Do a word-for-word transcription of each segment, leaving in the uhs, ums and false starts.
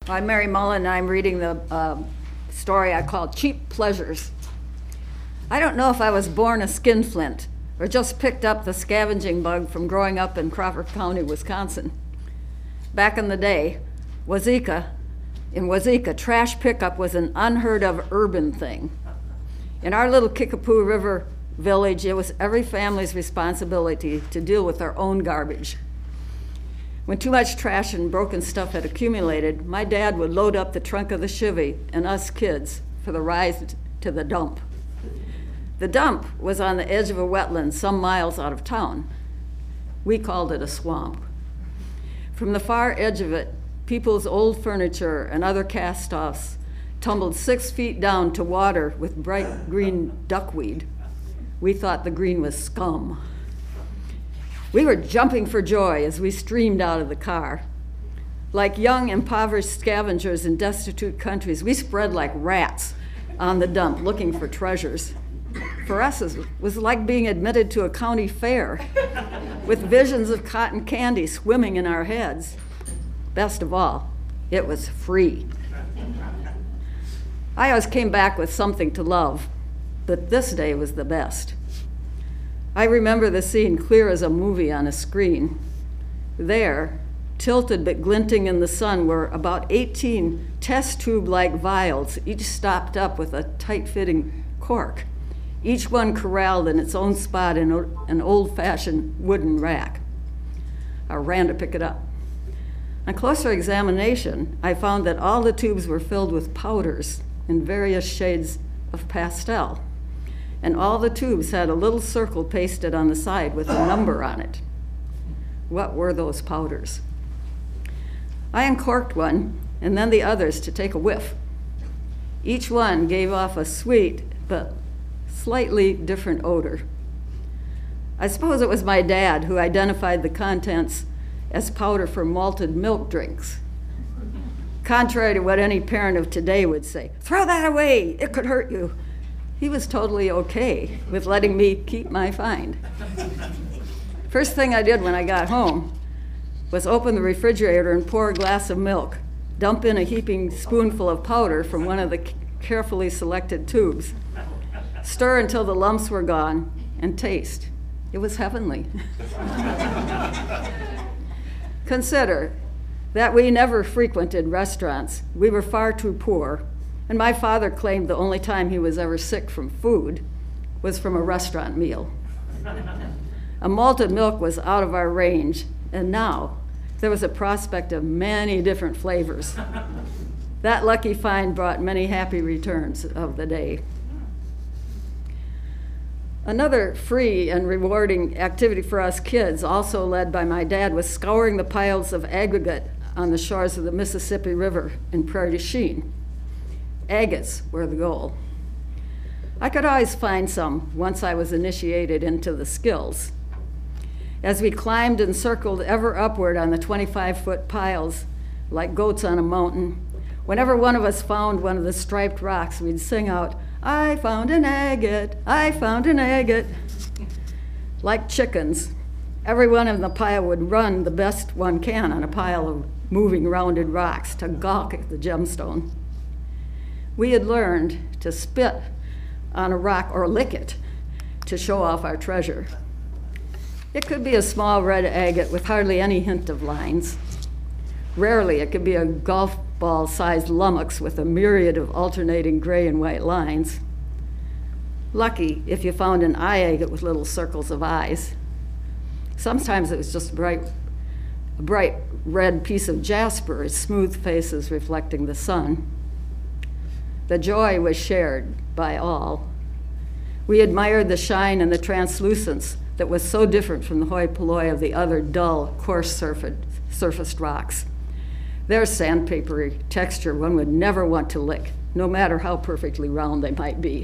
I'm Mary Mullen, and I'm reading the uh, story I call Cheap Pleasures. I don't know if I was born a skinflint or just picked up the scavenging bug from growing up in Crawford County, Wisconsin. Back in the day, Wazeeka, in Wazeeka, trash pickup was an unheard of urban thing. In our little Kickapoo River village, it was every family's responsibility to deal with their own garbage. When too much trash and broken stuff had accumulated, my dad would load up the trunk of the Chevy and us kids for the ride to the dump. The dump was on the edge of a wetland some miles out of town. We called it a swamp. From the far edge of it, people's old furniture and other cast-offs tumbled six feet down to water with bright green duckweed. We thought the green was scum. We were jumping for joy as we streamed out of the car. Like young, impoverished scavengers in destitute countries, we spread like rats on the dump looking for treasures. For us, it was like being admitted to a county fair with visions of cotton candy swimming in our heads. Best of all, it was free. I always came back with something to love, but this day was the best. I remember the scene clear as a movie on a screen. There, tilted but glinting in the sun, were about eighteen test tube-like vials, each stopped up with a tight-fitting cork, each one corralled in its own spot in an old-fashioned wooden rack. I ran to pick it up. On closer examination, I found that all the tubes were filled with powders in various shades of pastel, and all the tubes had a little circle pasted on the side with a number on it. What were those powders? I uncorked one, and then the others to take a whiff. Each one gave off a sweet but slightly different odor. I suppose it was my dad who identified the contents as powder for malted milk drinks. Contrary to what any parent of today would say, "Throw that away, it could hurt you," he was totally okay with letting me keep my find. First thing I did when I got home was open the refrigerator and pour a glass of milk, dump in a heaping spoonful of powder from one of the carefully selected tubes, stir until the lumps were gone, and taste. It was heavenly. Consider that we never frequented restaurants. We were far too poor, and my father claimed the only time he was ever sick from food was from a restaurant meal. A malted milk was out of our range, and now there was a prospect of many different flavors. That lucky find brought many happy returns of the day. Another free and rewarding activity for us kids, also led by my dad, was scouring the piles of aggregate on the shores of the Mississippi River in Prairie du Chien. Agates were the goal. I could always find some once I was initiated into the skills. As we climbed and circled ever upward on the twenty-five-foot piles, like goats on a mountain, whenever one of us found one of the striped rocks, we'd sing out, "I found an agate, I found an agate." Like chickens, everyone in the pile would run the best one can on a pile of moving rounded rocks to gawk at the gemstone. We had learned to spit on a rock or lick it to show off our treasure. It could be a small red agate with hardly any hint of lines. Rarely it could be a golf ball-sized lummox with a myriad of alternating gray and white lines. Lucky if you found an eye agate with little circles of eyes. Sometimes it was just bright, a bright red piece of jasper, its smooth faces reflecting the sun. The joy was shared by all. We admired the shine and the translucence that was so different from the hoi polloi of the other dull, coarse surfaced rocks. Their sandpapery texture one would never want to lick, no matter how perfectly round they might be.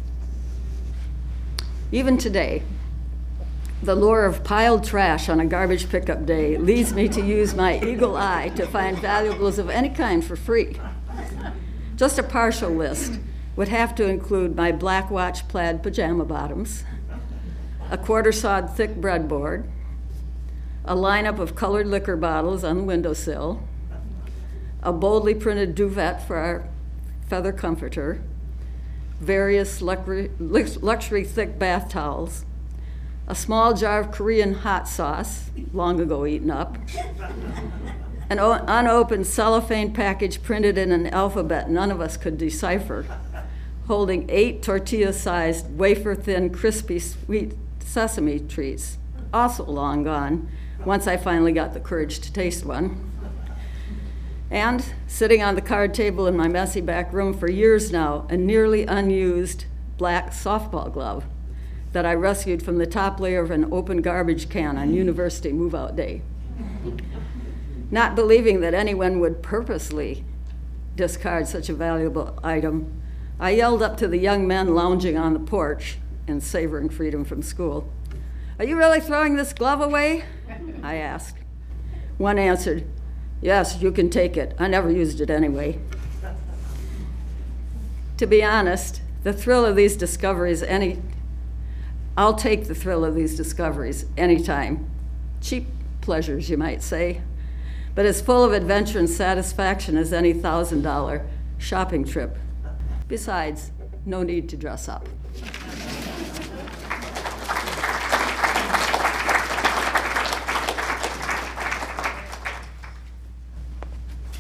Even today, the lure of piled trash on a garbage pickup day leads me to use my eagle eye to find valuables of any kind for free. Just a partial list would have to include my black watch plaid pajama bottoms, a quarter-sawed thick breadboard, a lineup of colored liquor bottles on the windowsill, a boldly printed duvet for our feather comforter, various luxury, luxury thick bath towels, a small jar of Korean hot sauce, long ago eaten up, an unopened cellophane package printed in an alphabet none of us could decipher, holding eight tortilla-sized, wafer-thin, crispy, sweet sesame treats, also long gone, once I finally got the courage to taste one. And sitting on the card table in my messy back room for years now, a nearly unused black softball glove that I rescued from the top layer of an open garbage can on university move-out day. Not believing that anyone would purposely discard such a valuable item, I yelled up to the young men lounging on the porch and savoring freedom from school. "Are you really throwing this glove away?" I asked. One answered, "Yes, you can take it. I never used it anyway." To be honest, the thrill of these discoveries, any, I'll take the thrill of these discoveries anytime. Cheap pleasures, you might say, but as full of adventure and satisfaction as any thousand dollar shopping trip. Besides, no need to dress up.